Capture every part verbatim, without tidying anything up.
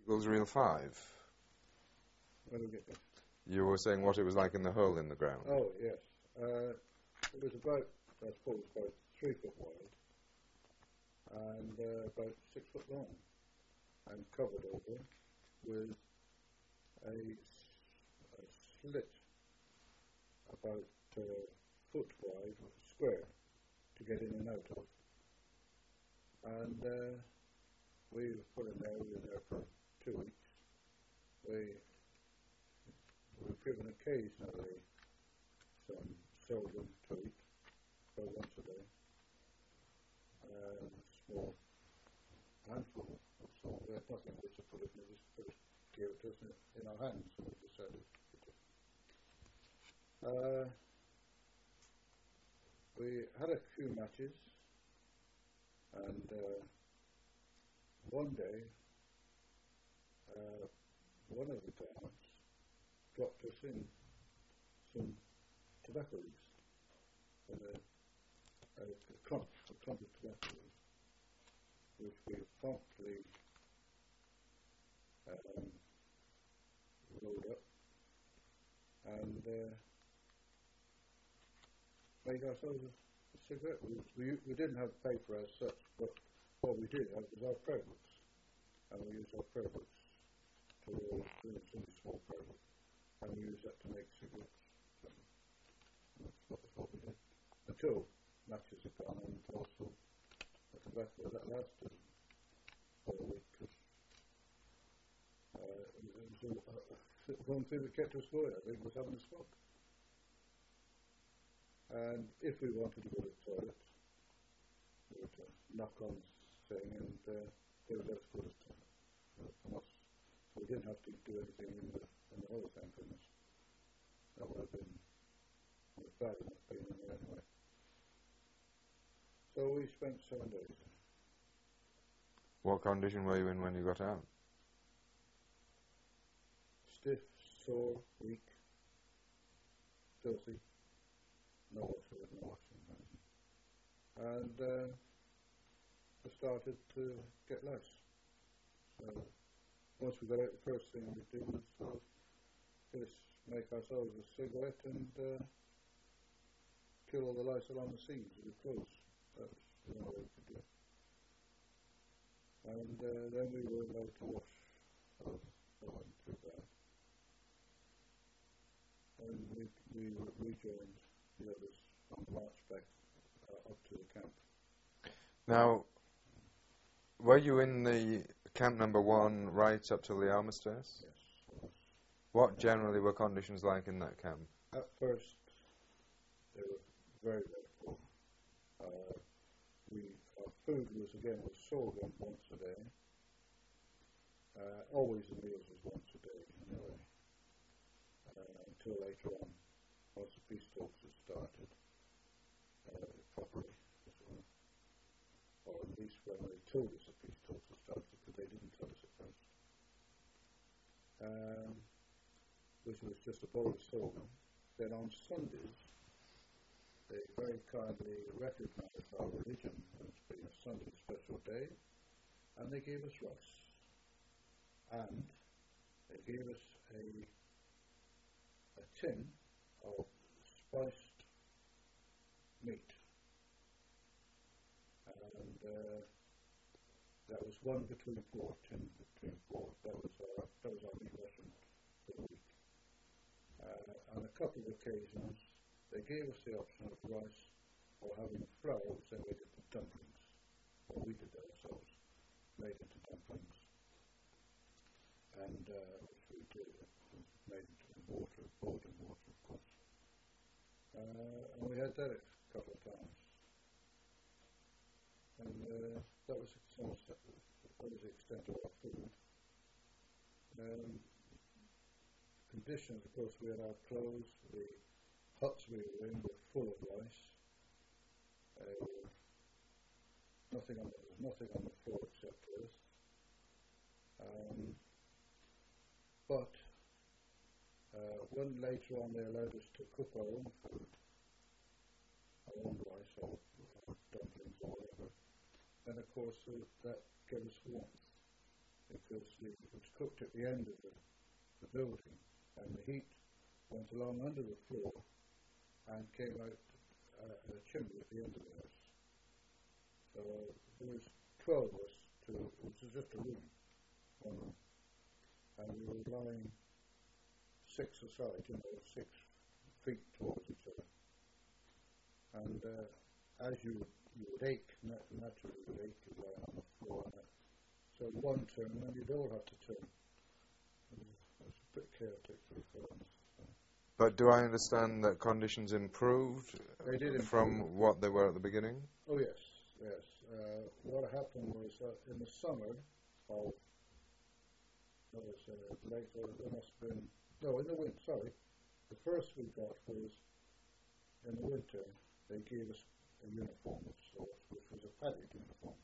Eagles Reel five? Where do we get that? You were saying what it was like in the hole in the ground. Oh, yes. Uh, it was about, I suppose, about three foot wide and uh, about six foot long and covered over with a, a slit about a uh, foot wide, square, to get in and out of. And uh, we were put in there, we were there for two weeks. We were given occasionally some sorghum to eat, about once a day. Uh, a small handful of sorghum. We had nothing which to put it in, we just put it, gave it to us in, in our hands, so we decided to eat it. Uh, we had a few matches, and uh, one day, uh, one of the guards dropped us in some tobacco leaves, and a, a, a clump, a clump of tobacco leaves, which we promptly um, rolled up and uh, made ourselves a, a cigarette. We, we, we didn't have paper as such, but what we did have was our prayer books, and we used our prayer books to roll through some small prayer book, and we used that to make cigarettes. So that's what, that's what we did. Until matches had gone, and also the tobacco that lasted for a week. Cause, uh, it was all, uh, one thing that kept us going, I think, was having a smoke. And if we wanted to go to the toilet, we would uh, knock on the thing, and uh, they would let us go to the toilet. Uh, so we didn't have to do anything in the, in the whole thing, goodness. That would have been it was bad enough being in there anyway. So we spent seven days. What condition were you in when you got out? Stiff, sore, weak, filthy. No water, no washing. And uh, I started to get less. So once we got out, the first thing we did was uh, just make ourselves a cigarette and uh, kill all the lice along the seams with the clothes. That was the only way we could do it. And uh, then we were allowed to wash. So that wasn't too bad. And we, we rejoined the others on the march back uh, up to the camp. Now, were you in the camp number one right up till the armistice? Yes. What generally were conditions like in that camp? At first, they were very, very poor. Uh, we, our food was, again, was sorghum once a day. Uh, always the meals was once a day, anyway. Uh, until later on, once the peace talks had started, uh, properly, as well. Or at least when they told us the peace talks had started, because they didn't tell us at first. Um, which was just a bowl of sorghum. Then on Sundays, they very kindly recognized our religion as being a Sunday special day, and they gave us rice. And they gave us a, a tin of spiced meat. And uh, that was one between four, tin between four. That was our, that was our meat ration for the week. Uh, on a couple of occasions, they gave us the option of rice or having flour, which they made into dumplings. Or we did that ourselves, made into dumplings. And uh, which we did, made into water, boiled in water, of course. Uh, and we had that a couple of times. And uh, that was some extent, that was the extent of our food. Um, conditions, of course, we had our clothes, the huts we were in were full of rice. Uh, nothing on the, there was nothing on the floor except earth. Um, but uh, when later on they allowed us to cook our own food, our own rice or, or dumplings or whatever, then of course uh, that gave us warmth, because because it was cooked at the end of the, the building, and the heat went along under the floor and came out uh, a chimney at the end of the house. So there was twelve of us, to, it was just a room, one room, and we were lying six aside, you know, six feet towards each other. And uh, as you would, you would ache, nat- naturally you would ache, you lying on the floor. And so one turn, and then you'd all have to turn. It was, it was a bit chaotic, to be honest. But do I understand that conditions improved They did improve. from what they were at the beginning? Oh yes, yes. Uh, what happened was that in the summer of, what was uh, late, or it must have been, no, in the winter, sorry. The first we got was, in the winter, they gave us a uniform of sorts, which was a padded uniform.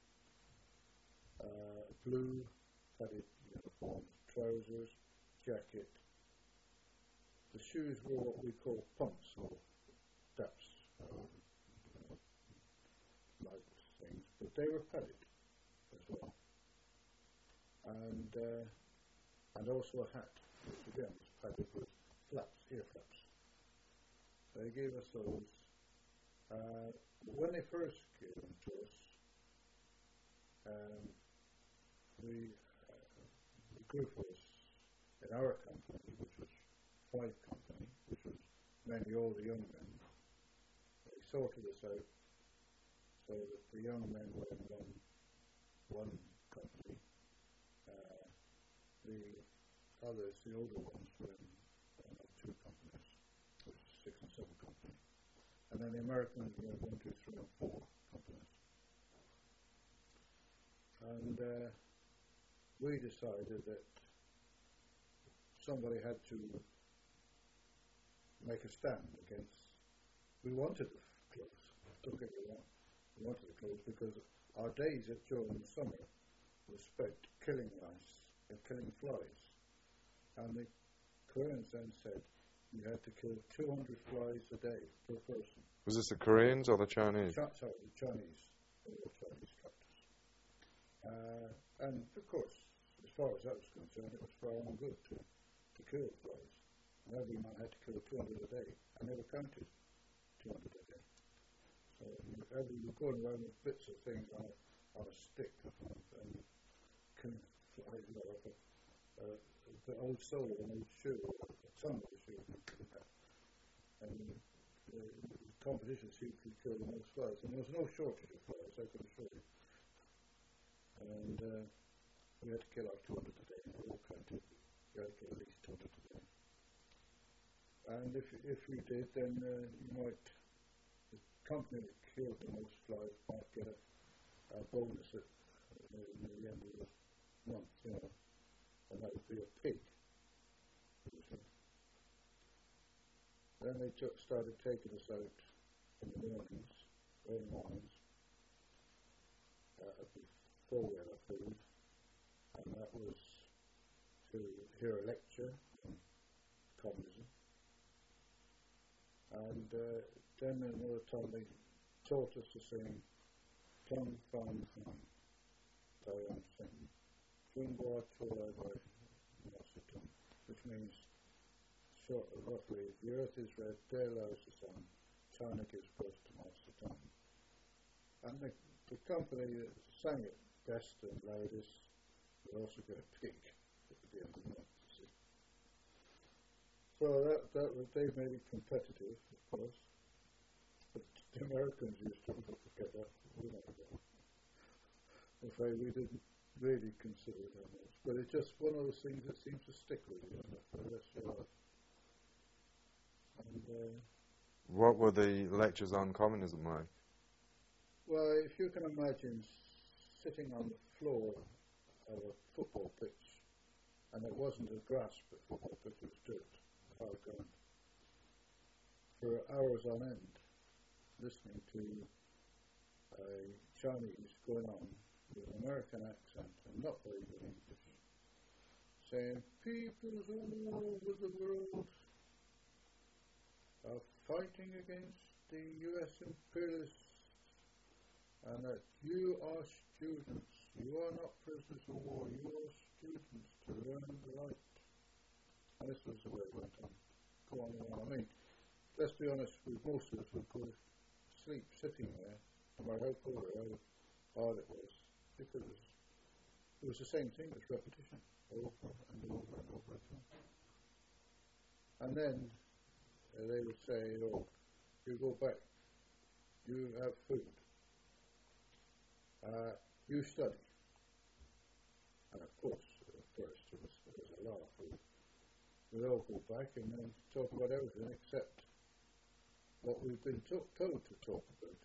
Uh, blue padded uniform, trousers, jacket. The shoes were what we call pumps or daps, uh, like things, but they were padded as well. And uh, and also a hat, which again was padded with flaps, ear flaps. They gave us those. Uh, when they first gave them to us, um, the, uh, the group was in our company, which was Five Company, which was mainly all the young men. They sorted us out so that the young men were in one, one company. Uh, the others, the older ones, were in uh, two companies, which was six and seven company. And then the Americans were one, two, three, and four companies. And uh, we decided that somebody had to make a stand against. We wanted the clothes. Don't get me wrong. We wanted the clothes because our days at during the summer were spent killing lice and killing flies. And the Koreans then said you had to kill two hundred flies a day per person. Was this the Koreans or the Chinese? Ch- sorry, the Chinese. They were Chinese captors. Uh, and of course, as far as that was concerned, it was for our own good to, to kill flies. And every man had to kill two hundred a day, and they were counted two hundred a day. So you, every, you were going around with bits of things on a, on a stick and, and killing flies, you know, like a, uh, the old sole of an old shoe, or a tongue of a shoe. And the, the competition seemed to kill the most flies, and there was no shortage of flies, I can assure you. And uh, we had to kill our two hundred a day, and we all counted. We had to kill at least two hundred a day. And if if you did, then uh, you might, the company that killed the most flies might get a, a bonus at uh, near the end of the month, you know, and that would be a pig. Usually. Then they took, started taking us out in the mornings, early mornings, uh, before we had our food, and that was to hear a lecture on communism. And uh, then another time they taught us to sing Tung Fan Han, Diane Singh, Chungwa Chola by Masitung, which means, short, roughly, the earth is red, there lies the sun, China gives birth to Masitung. And the, the company that sang it best and loudest would also get a pig at the end of the month. So that, that was, they made it competitive, of course. But the Americans used to forget that. We never did. I'm afraid we didn't really consider it that much. But it's just one of those things that seems to stick with you for the rest of your life. And, uh, What were the lectures on communism like? well, if you can imagine sitting on the floor of a football pitch, and it wasn't a grass but football pitch, it was dirt. Hard ground, for hours on end, listening to a Chinese going on with an American accent and not very good English, saying, peoples all over the world are fighting against the U S imperialists, and that you are students, you are not prisoners of war, you are and the light. And this was the way it went on. Go on and on. I mean, let's be honest, with most of us would go to sleep sitting there, no matter how poor or how hard it was, because it was, it was the same thing, it was repetition, over and over and over again. And then uh, they would say, oh, you go back, you have food, uh, you study. And of course, at first it was, it was a laugh. We'd all go back and then talk about everything except what we've been to- told to talk about.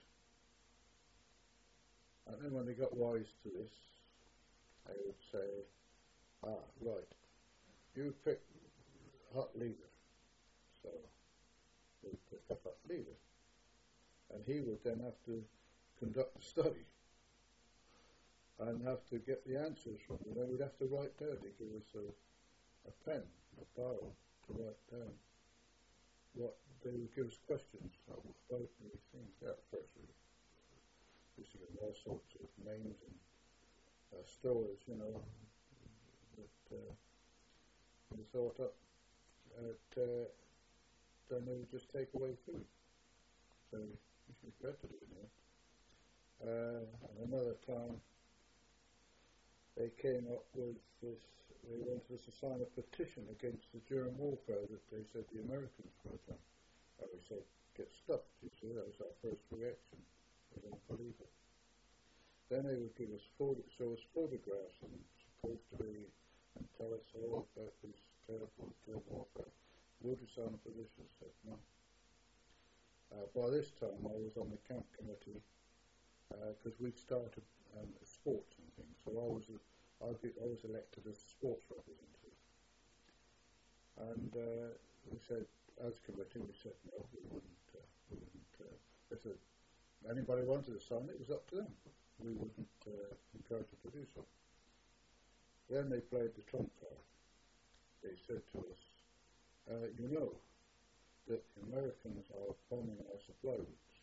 And then when they got wise to this, they would say, ah, right, you pick hot leader. So we'd pick a hot leader. And he would then have to conduct the study and have to get the answers from them. Then we'd have to write down. He'd give us a, a pen, a barrel to write down what they would give us questions about these things. Yeah, first we used to give all sorts of names and uh, stories, you know, that uh, we thought up. At, uh, then they would just take away food. So we should regret to do it. Uh, and another time they came up with this, they wanted us to sign a petition against the German warfare that they said the Americans were done. And we said, get stuffed, you see, that was our first reaction. They didn't believe it. Then they would give us photo- show us photographs and supposed to be, and tell us all about this terrible German warfare. Would you sign a petition? I said, no. Uh, by this time I was on the camp committee because uh, we'd started um, sports and things, so I was a, I, be, I was elected as sports representative. And uh, we said, as committee, we said no, we wouldn't. Uh, we wouldn't. Uh, if it, anybody wanted to sign it, it was up to them. We wouldn't uh, encourage them to do so. Then they played the trump card. They said to us, uh, you know that the Americans are bombing our supply routes,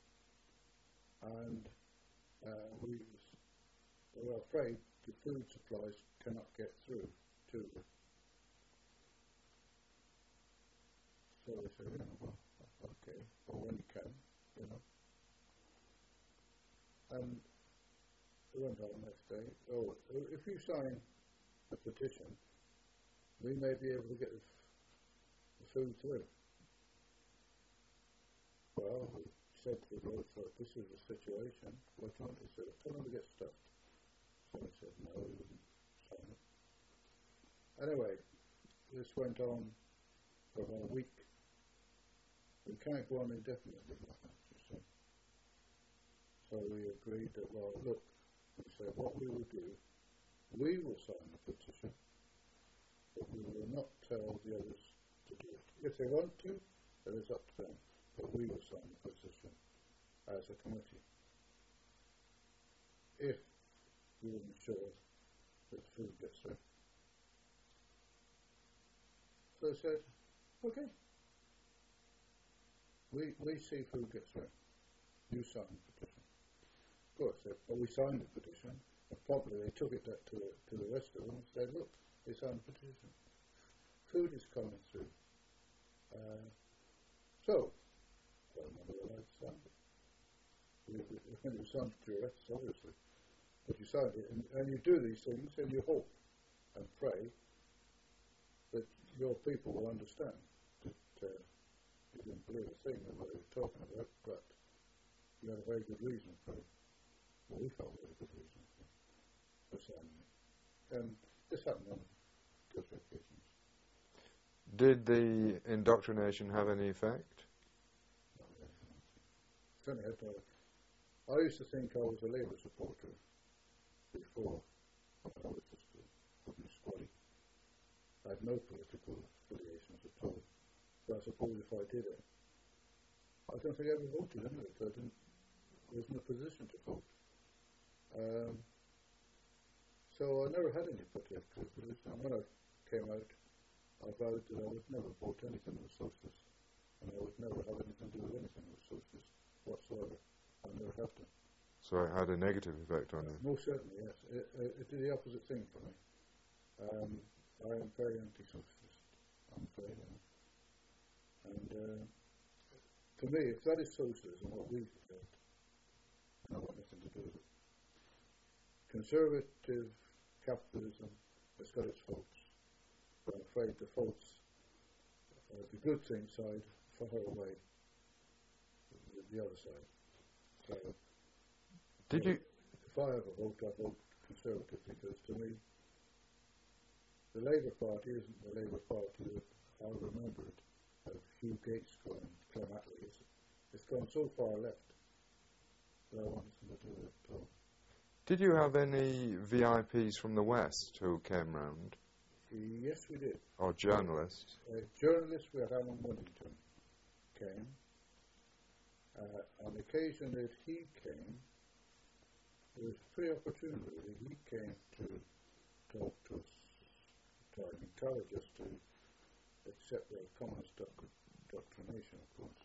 and uh, we were afraid the food supplies cannot get through to them. So we said, you know, well, okay, well, when you can, you know. And we went on the next day, oh, if you sign a petition, we may be able to get the, f- the food through. Well, we said to the Lord, so this is the situation, what do you want? He said, tell them to get stuffed. So we said, no, we wouldn't sign it. Anyway, this went on for about a week. We can't go on indefinitely like that, you see. So we agreed that, well, look, we said, what we will do, we will sign the petition, but we will not tell the others to do it. If they want to, then it's up to them. But we will sign the petition as a committee if we will ensure that food gets through. So they said, okay, we, we see food gets through. You sign the petition. Of course, they, well, we signed the petition, and probably they took it to, to the rest of them and said, look, they signed the petition. Food is coming through. Uh, so, I don't know whether I'd signed it. You, you signed it to your rest, obviously. But you signed it, and, and you do these things, and you hope and pray that your people will understand that uh, you didn't believe a thing that they were talking about, but you had a very good reason for it. Well, we felt a very good reason for signing it. And this happened on two occasions. Did the indoctrination have any effect? Certainly had to. I used to think I was a Labour supporter before. I was just a fucking squatty. I had no political affiliations at all. So I suppose if I did it, I don't think I ever voted anyway, because I didn't, I was in a position to vote. Um, so I never had any political affiliation. And when I came out, I vowed that I would never vote anything that was socialist, and I would never have anything to do with anything that was socialist whatsoever. I never have done. So it had a negative effect on you? Most certainly, yes. It, it, it did the opposite thing for me. Um, I am very anti-socialist. I'm afraid. Uh, and uh, to me, if that is socialism, what we've got, I want nothing to do with it. Conservative capitalism has got its faults. But I'm afraid the faults, uh, the good thing side, far away the, the other side. So, Did uh, you? if I ever vote, I vote Conservative because to me, the Labour Party isn't the Labour Party that I remember it, of Hugh Gates going Clem Attlee. It's, it's gone so far left that I want nothing to do with it at all. Did you have any V I Ps from the West who came round? Yes, we did. Or journalists? Uh, journalists, we had Alan Winnington came. Uh, on the occasion that he came, it was pretty opportune really. He came to talk to us, to encourage us to accept the communist doc- doctrination, of course.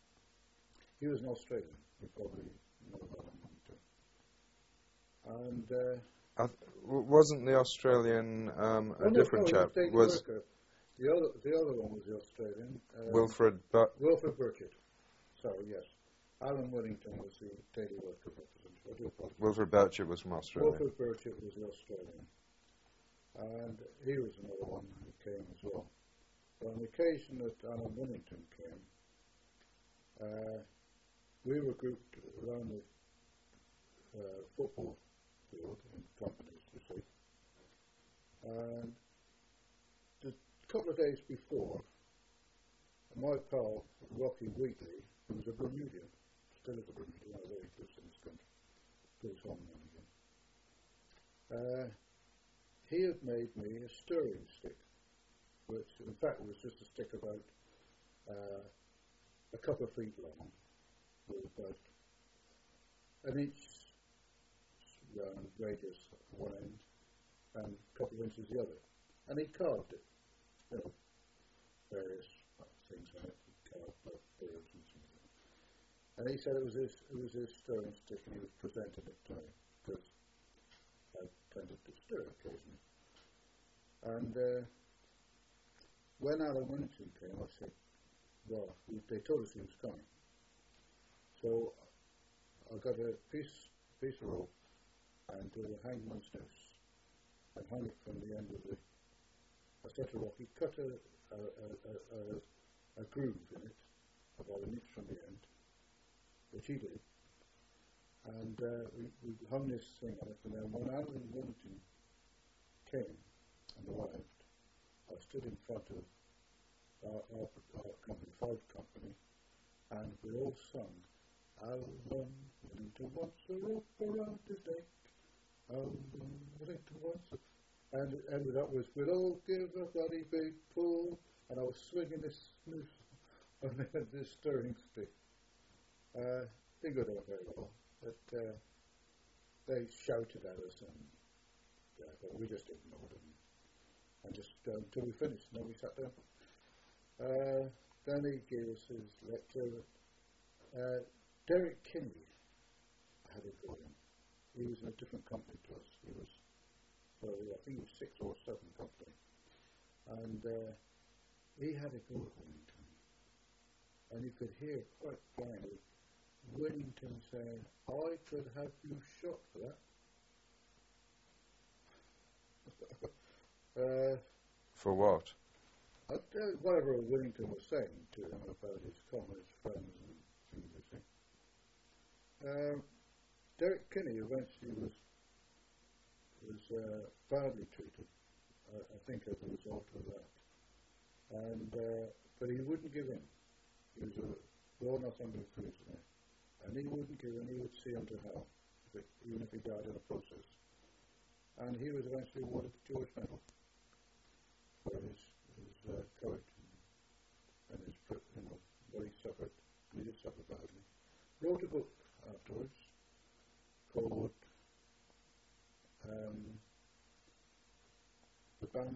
He was an Australian. You probably know Alan Winnington. And uh, I th- w- wasn't the Australian um, a oh no, different no, chap? he was, Was worker. The other, the other one was the Australian. Um, Wilfred but Wilfred Burchett. Sorry, yes. Alan Winnington was the daily worker representative. I do apologize. Wilfred Burchett was from Australia. Wilfred Burchett was the Australian. And he was another one who came as well. But on the occasion that Alan Winnington came, uh, we were grouped around the uh, football field in companies, you see. And a couple of days before, my pal, Rocky Wheatley, who was a Bermudian, still is a Bermudian, although he lives in this country, goes home now and again. Uh, he had made me a stirring stick, which in fact was just a stick about uh, a couple of feet long, with about an inch round radius at one end and a couple of inches the other. And he carved it, you know, various things on it. He carved like birds and things like that. And he said it was his, it was his stirring stick, and he was presenting it to me because I tended to stir occasionally. And uh, when Alan Winnington came, I said, well, they told us he was coming. So I got a piece, piece of rope and did a hangman's noose and hung it from the end of the, I said to Rocky, cut a, a, a, a, a groove in it, about an inch from the end, which he did. And uh, we, we hung this thing on it, and then when Alan Winnington came and arrived, I stood in front of our, our, our company, Ford Company, and we all sung, Alan Winnington wants a rope around his neck, Alan Winnington wants a... And it ended up with, we'll all give a bloody big pull, and I was swinging this noose on this stirring stick. Uh, didn't go down very well, but uh, they shouted at us, and yeah, but we just ignored them. And just uh, until we finished, and then we sat down. Uh, then he gave us his lecture. Uh, Derek Kinney had a go in. He was in a different company to us. He was, so I think he was six or seven company. And uh, he had a go at Winnington. And you could hear quite plainly Winnington saying, I could have you shot for that. uh, For what? Uh, whatever Winnington was saying to him about his communist friends and things, you see. Um, Derek Kinney eventually was was uh, badly treated, uh, I think, as a result of that. And uh, but he wouldn't give in. He was a born off under prisoner, and he wouldn't give in. He would see him to hell, if it, even if he died in the process. And he was eventually awarded the George Medal for his his uh, courage and his, you know, what he suffered. He did suffer badly. Wrote a book afterwards called um, the, Bam,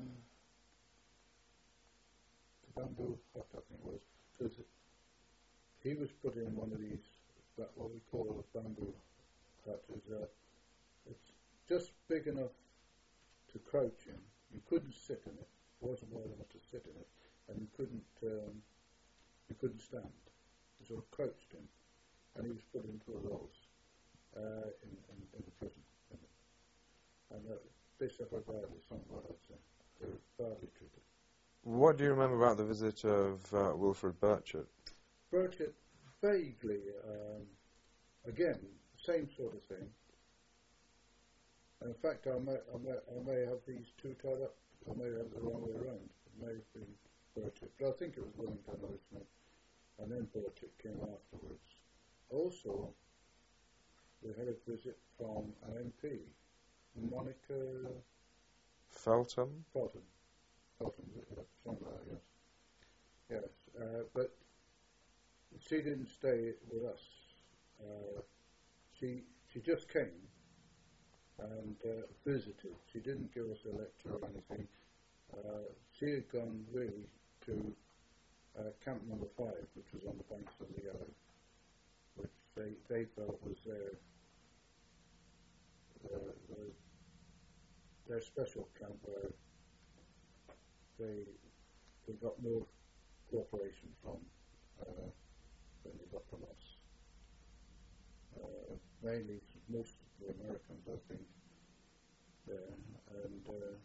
the Bamboo Hut, I think it was. So he was put in one of these, that what we call a bamboo hut. Is uh, it's just big enough to crouch in. You couldn't sit in it. It wasn't wide enough to sit in it, and you couldn't um, you couldn't stand. You sort of crouched in, and he was put into a rolls uh, in, in, in the prison. In it. And uh, they suffered badly, something like that. So they were badly treated. What do you remember about the visit of uh, Wilfred Burchett? Burchett, vaguely, um, again, same sort of thing. And in fact, I may, I, may, I may have these two tied up. I may have it the wrong way around. It may have been Burchett, but I think it was Wellington originally. And then Burchett came afterwards. Also, we had a visit from an M P, Monica Feltham? Feltham. Feltham, yeah, something like that, yes. Yes, uh, but she didn't stay with us. Uh, she she just came and uh, visited. She didn't give us a lecture or anything. Uh, she had gone really to uh, Camp Number Five, which was on the banks of the Yarra, which they, they felt was their, their, their, their special camp where they they got more cooperation from uh, than they got from us. Uh, mainly most of the Americans, I think, there, and uh,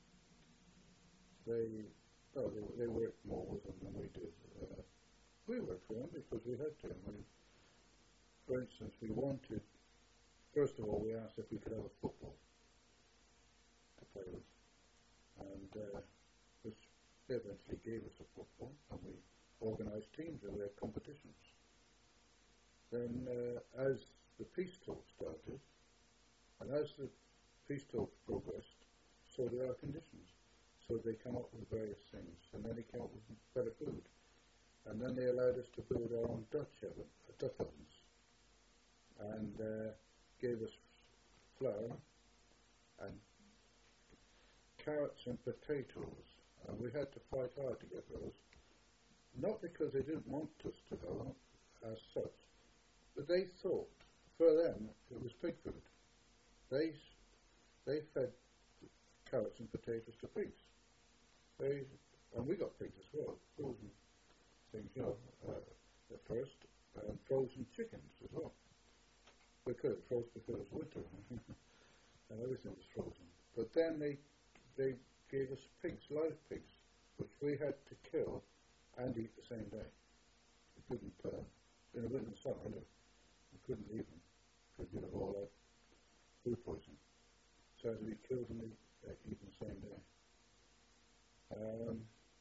they, oh, they they worked more with them than we did. Uh, we worked for them because we had to. We, for instance, we wanted, first of all, we asked if we could have a football to play with, and uh, which they eventually gave us a football, and we organised teams and we had competitions. Then, uh, as the peace talks started, and as the peace talks progressed, so did our conditions. So they came up with various things, and then they came up with better food, and then they allowed us to build our own Dutch oven, uh, Dutch ovens, and uh, gave us flour and carrots and potatoes, and we had to fight hard to get those. Not because they didn't want us to go as such, but they thought, for them, it was pig food. They they fed carrots and potatoes to pigs. They, and we got pigs as well, frozen things, you know, uh, at first, and frozen chickens as well. Because frozen because it was winter, and everything was frozen. But then they they gave us pigs, live pigs, which we had to kill and eat the same day. We couldn't, uh, in the winter and summer, no, we couldn't leave them, because we would all have food poisoning. So it had to be killed and eat, uh, eaten the same day. Um,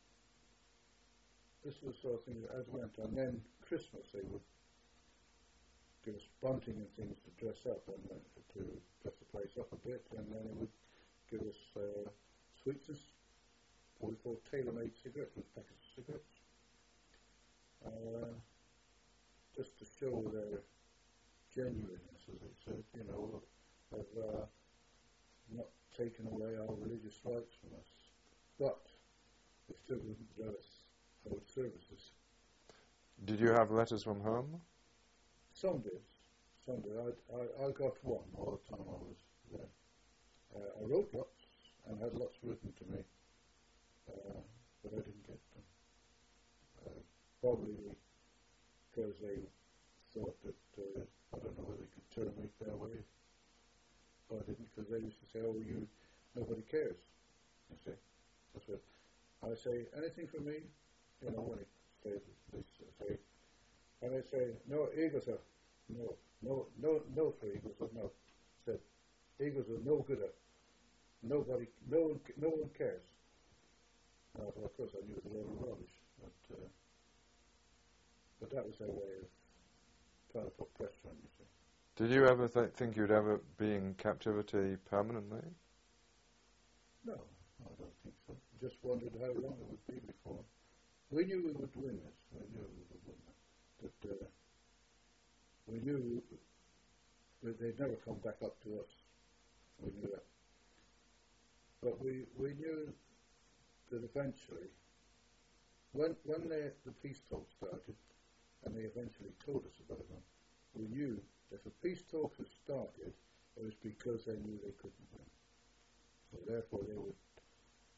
this was the sort of thing that as went, and then Christmas they would give us bunting and things to dress up and uh, to dress the place up a bit, and then they would give us uh, sweets and what we call tailor-made cigarettes, with packets of cigarettes, uh, just to show their genuineness, as they said, you know, of uh, not taking away our religious rights from us, but they still wouldn't let us hold services. Did you have letters from home? Some did. Some did. I, I, I got one all the time I was there. Uh, I wrote lots and had lots written to me, uh, but I didn't get them. Uh, probably because they thought that, uh, I don't know whether they could terminate their way. But I didn't, because they used to say, oh, you, nobody cares. I say, that's what I say, anything for me, you know, when they say, they say, and they say, no, eagles are, no, no, no, no for eagles, or no. Said, eagles are no good at, nobody, no one, no one cares. Uh, well, of course, I knew it was a load of rubbish, but, uh, but that was their way of trying to put pressure on you, see. Did you ever th- think you'd ever be in captivity permanently? No, I don't think so. Just wondered how long it would be before. We knew we would win this. We knew we would win it. But uh, we knew that they'd never come back up to us. We knew that. But we, we knew that eventually, when when they, the peace talks started, and they eventually told us about them, we knew if the peace talks had started, it was because they knew they couldn't win. So therefore they would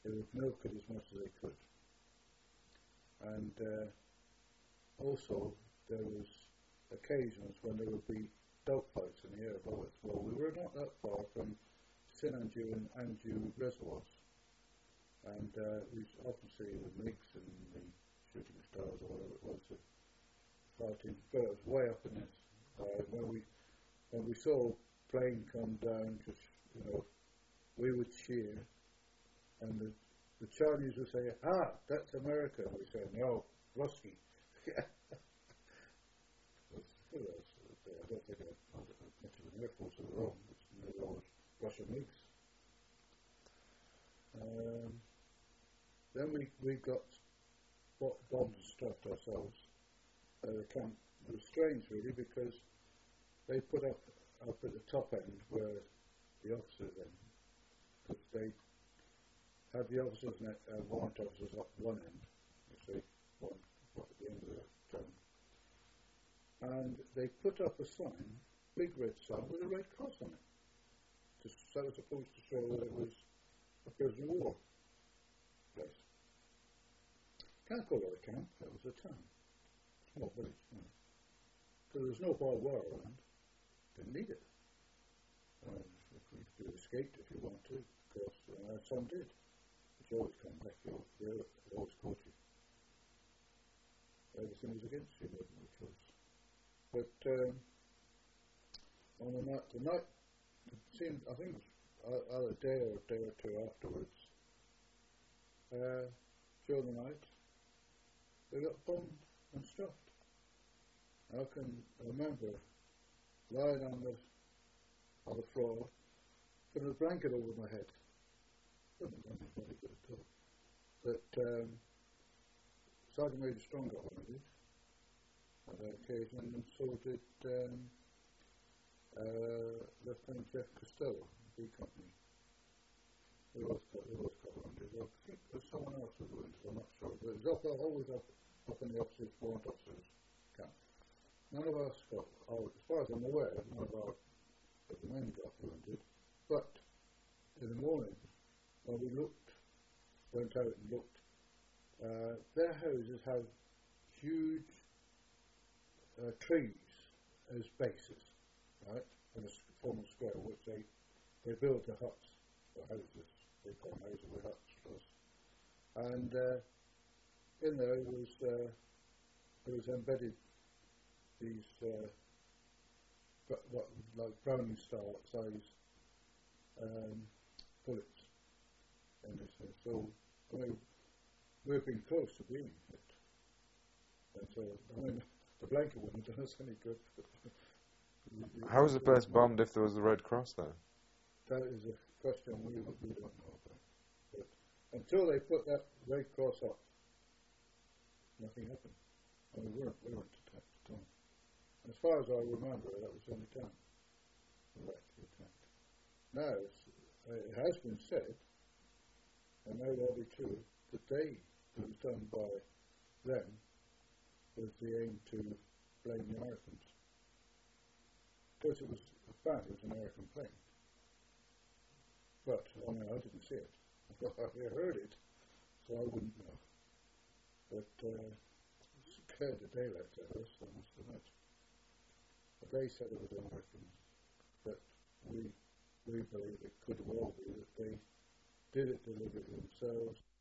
they would milk it as much as they could. And uh, also, there was occasions when there would be dogfights in the air above us. Well, we were not that far from Sinanju and Anju reservoirs. And uh, we often see the MiGs and the shooting stars or whatever it was fighting birds way up in this. Uh, when we when we saw a plane come down, just you know, we would cheer, and the the Chinese would say, "Ah, that's America." And we say, "No, Rusky." I don't think I went to the Air Force at all. It's all Russian MiGs. Um, then we we got bombs and stuff ourselves. Uh, the camp was strange really because they put up up at the top end where the officers then, because they had the officers and uh, warrant officers up one end, you see, one at the end of the town, and they put up a sign, big red sign with a red cross on it, to, so it was supposed to show that it was a prisoner of war place. Can't call it a camp, it was a town. Small village, you know. Because there was no barbed wire around. Didn't need it. Uh, you could have escaped if you want to, because uh, some did. But you always come back, you know, they always caught you. Everything was against you, you had no choice. But um, on the night, the night, it seemed, I think it was either a day or a day or two afterwards, uh, during the night, they got bombed and stuffed. I can remember lying on the on the floor, putting a blanket over my head. Wasn't very good at all. But um, Sergeant Major Strong got one of these on that occasion, and so did um, uh, Lieutenant Jeff Costello, B Company. They both got, they both got one of these. I think there's someone else who went, I'm not sure. But it was up, always up, up in the officers, warrant officers camp. None of us got, oh, as far as I'm aware, none of our of the men got wounded. But in the morning, when we looked, went out and looked, uh, their houses have huge uh, trees as bases, right, in a form of square, which they, they build the huts, the houses, they call them houses with huts for us. And uh, in there was, uh, there was embedded these uh, what, like Browning style size um, bullets in this thing. So I mean, we've been close to being hit. And so I mean, the blanket wouldn't have done us any good. How was the place bombed if there was the Red Cross there? That is a question we, we don't know about. But until they put that Red Cross up, nothing happened. I mean, we weren't, we weren't attacked at all. As far as I remember, that was the only time we were actually attacked. Now, it's, uh, it has been said, and may well be true, that they, it was done by them with the aim to blame the Americans. Because it was, apparently it was an American plane. But, I mean, I didn't see it. I heard it, so I wouldn't know. But, uh, it scared the daylight out of us, I must admit. But they said it was Americans, but we we believe it could well be that they did it deliberately themselves.